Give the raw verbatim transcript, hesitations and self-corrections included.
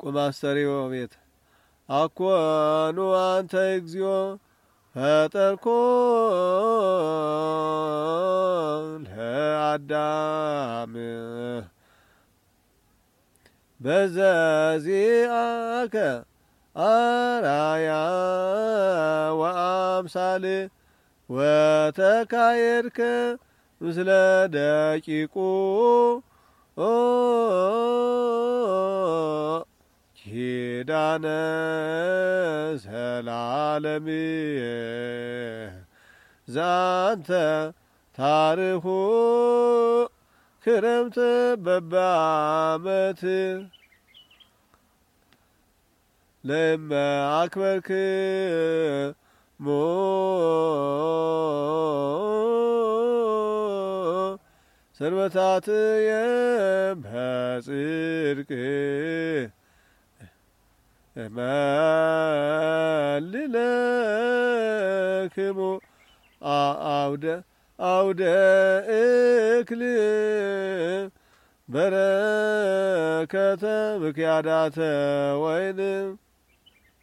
ቁማስተሪዮ ቤት አኮኑ አንተ እግዚኦ ፈጠርኮ ለአዳም በዘዚአከ አራያ ወአምሳል ወተካየድከ ምስለ ደቂቁ ኪዳነ ዘላለም ዛንተ ታርሁ ክረምት በበዓመት ለእመ አክበርክ ሞ ሰንበታትየ በጽድቅ እመልለክሙ አውደ አውደ እክል በረከተ ምክያዳተ ወይን